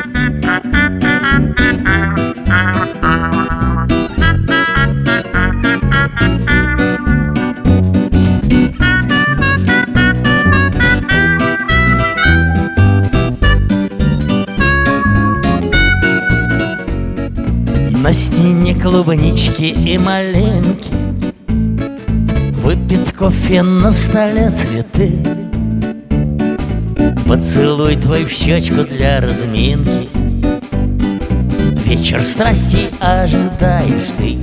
На стене клубнички и малинки, выпит кофе, на столе цветы. Поцелуй твой в щечку для разминки, вечер страсти ожидаешь ты.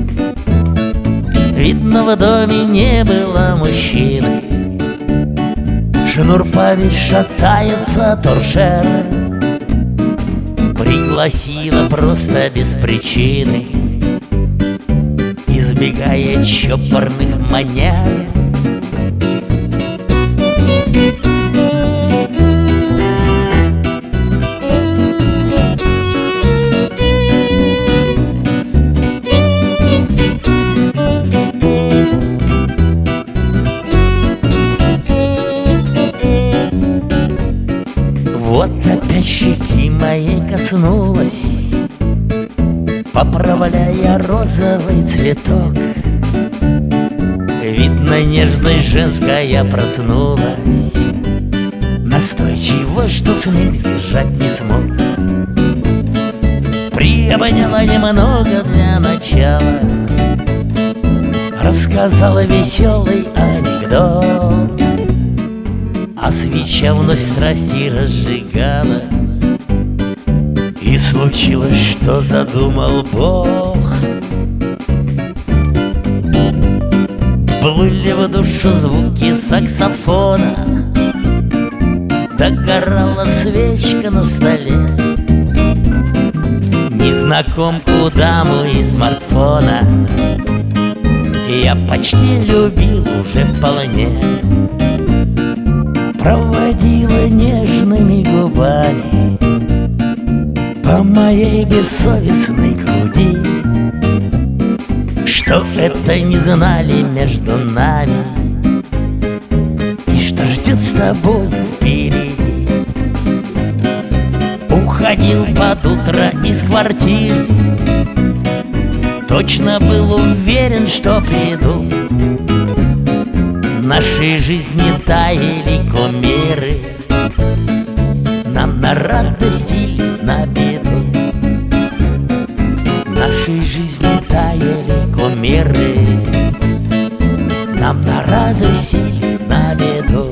Видно, в доме не было мужчины, шнур повис, шатается торшер. Пригласила просто без причины, избегая чопорных манер. Вот опять щеки моей коснулась, поправляя розовый цветок. Видно, нежность женская проснулась, настойчиво, что смех сдержать не смог. Приобняла немного для начала, рассказала веселый анекдот. А свеча вновь страсти разжигала, и случилось, что задумал Бог. Плыли в душу звуки саксофона, догорала свечка на столе. Незнакомку даму из смартфона я почти любил уже вполне. Проводила нежными губами по моей бессовестной груди. Что это не знали между нами, и что ждет с тобой впереди. Уходил под утро из квартиры, точно был уверен, что приду. В нашей жизни таяли кумиры, нам на радость или на беду. В нашей жизни таяли кумиры, нам на радость или на беду.